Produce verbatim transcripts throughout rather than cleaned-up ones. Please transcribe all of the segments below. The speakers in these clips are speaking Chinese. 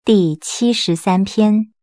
第七十三篇。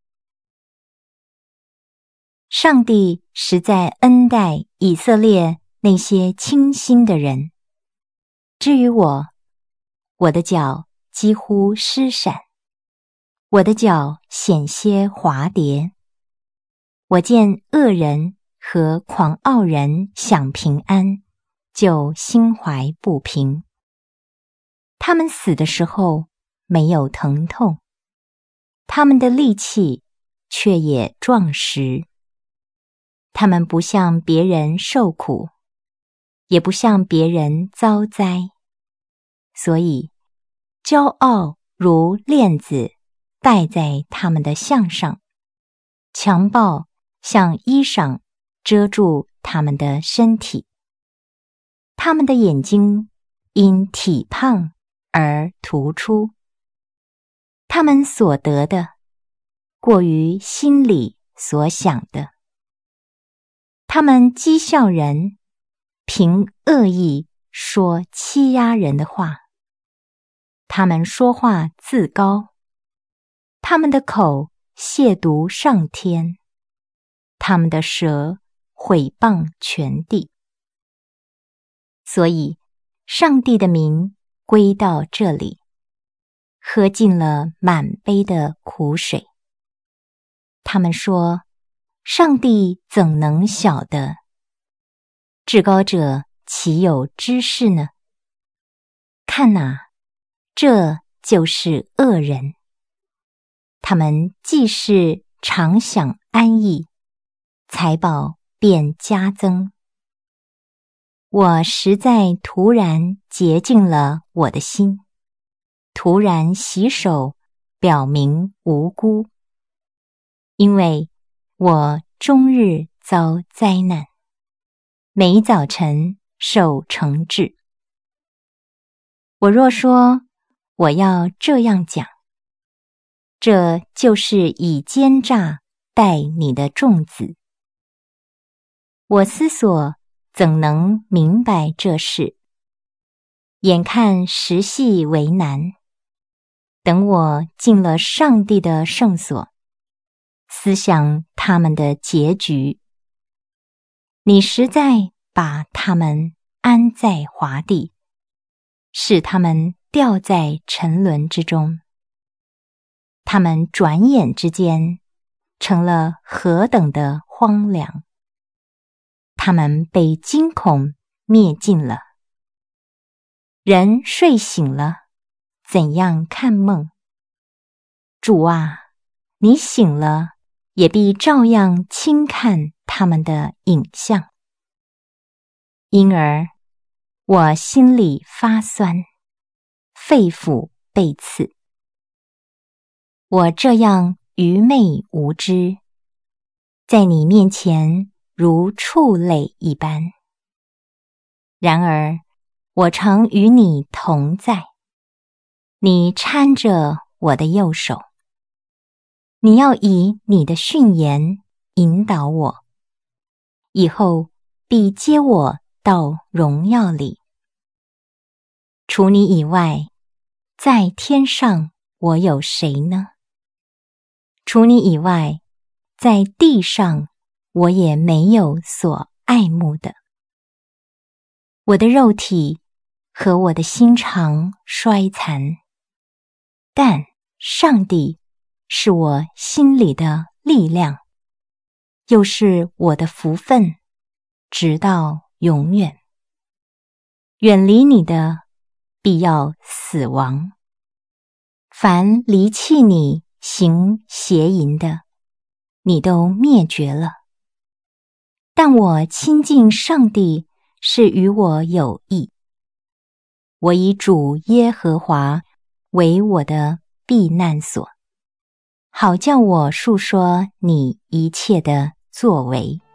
上帝实在恩待以色列那些清心的人。至于我，我的脚几乎失闪，我的脚险些滑跌。我见恶人和狂傲人享平安，就心怀不平。他们死的时候没有疼痛，他们的力气却也壮实。他们不向别人受苦，也不向别人遭灾，所以骄傲如链子戴在他们的项上，强暴像衣裳遮住他们的身体。他们的眼睛因体胖而突出，他们所得的过于心里所想的。他们讥笑人，凭恶意说欺压人的话。他们说话自高，他们的口亵渎上天，他们的舌毁谤全地。所以上帝的名归到这里，喝尽了满杯的苦水。他们说，上帝怎能晓得？至高者岂有知识呢？看哪，这就是恶人。他们既是常享安逸，财宝便加增。我实在突然洁净了我的心，突然洗手，表明无辜。因为我终日遭灾难，每早晨受惩治。我若说我要这样讲，这就是以奸诈待你的众子。我思索怎能明白这事？眼看时系为难，等我进了上帝的圣所，思想他们的结局。你实在把他们安在华地，使他们掉在沉沦之中。他们转眼之间成了何等的荒凉！他们被惊恐灭尽了。人睡醒了，怎样看梦？主啊，你醒了，也必照样轻看他们的影像。因而我心里发酸，肺腑被刺。我这样愚昧无知，在你面前如畜类一般。然而我常与你同在，你搀着我的右手。你要以你的训言引导我，以后必接我到荣耀里。除你以外，在天上我有谁呢？除你以外，在地上我也没有所爱慕的。我的肉体和我的心肠衰残，但上帝是我心里的力量，又是我的福分，直到永远。远离你的，必要死亡。凡离弃你行邪淫的，你都灭绝了。但我亲近上帝是与我有益。我以主耶和华为我的避难所，好叫我述说你一切的作为。